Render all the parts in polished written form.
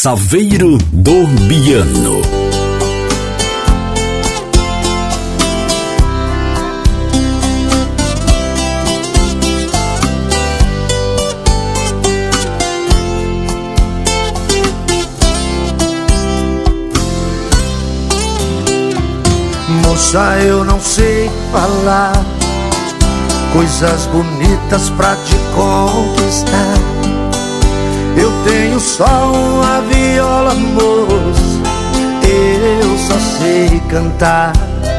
Saveiro do Biano. Moça, eu não sei falar coisas bonitas pra te conquistar. Eu tenho só uma viola, moça, eu só sei cantar.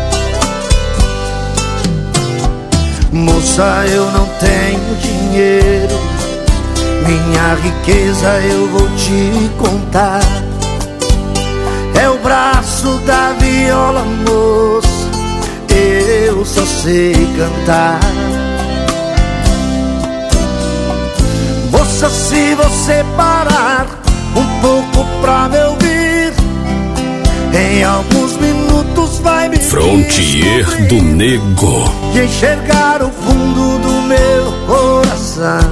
Moça, eu não tenho dinheiro, minha riqueza eu vou te contar. É o braço da viola, moça, eu só sei cantar. Moça, se você parar um pouco pra me ouvir, em alguns minutos vai me Frontier do Nego e enxergar o fundo do meu coração.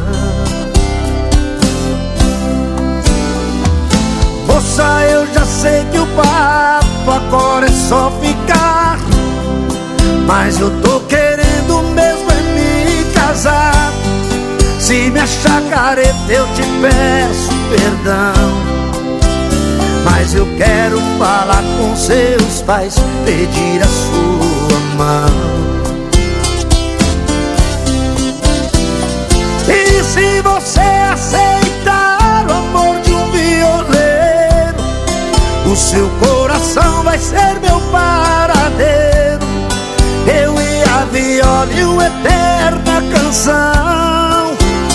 Moça, eu já sei que o papo agora é só ficar, mas eu tô querendo mesmo é me casar. Se me achar careta eu te peço perdão, mas eu quero falar com seus pais, pedir a sua mão. E se você aceitar o amor de um violeiro, o seu coração vai ser meu paradeiro, eu e a viola e uma eterna canção.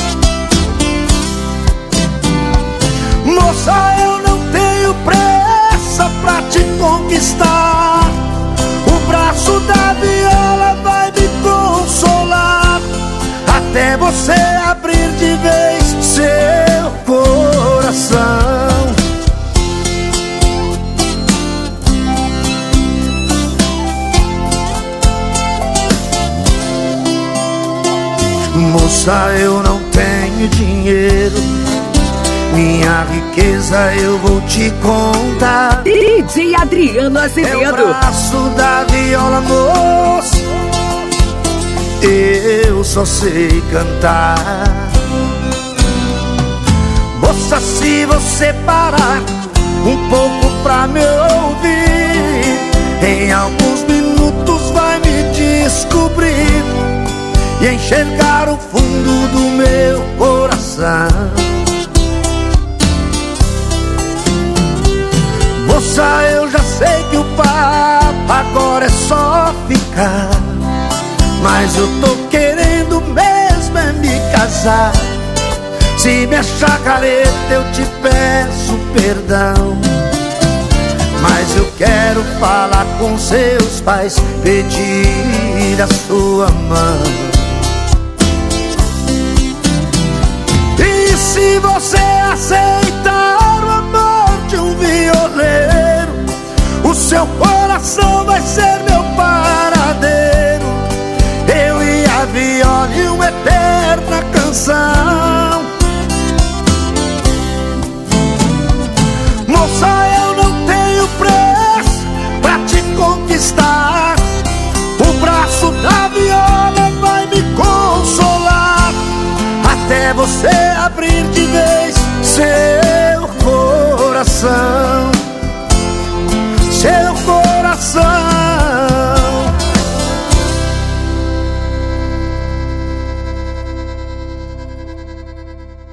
Moça, eu não tenho pressa pra te conquistar, o braço da viola vai me consolar, até você abrir de vez seu coração. Moça, eu não tenho dinheiro, minha riqueza eu vou te contar. DJ Adriano Azevedo. É o braço da viola, moça, eu só sei cantar. Moça, se você parar um pouco pra me ouvir, em alguns minutos vai me descobrir e enxergar o fundo do meu coração. Moça, eu já sei que o papo agora é só ficar, mas eu tô querendo mesmo é me casar. Se me achar careta eu te peço perdão, mas eu quero falar com seus pais, pedir a sua mão. E se você aceitar o amor de um violeiro, o seu coração vai ser meu paradeiro, eu e a viola e uma eterna canção. Moça, eu não tenho pressa pra te conquistar, o braço da viola vai me consolar, até você abrir de vez seu coração. Seu coração.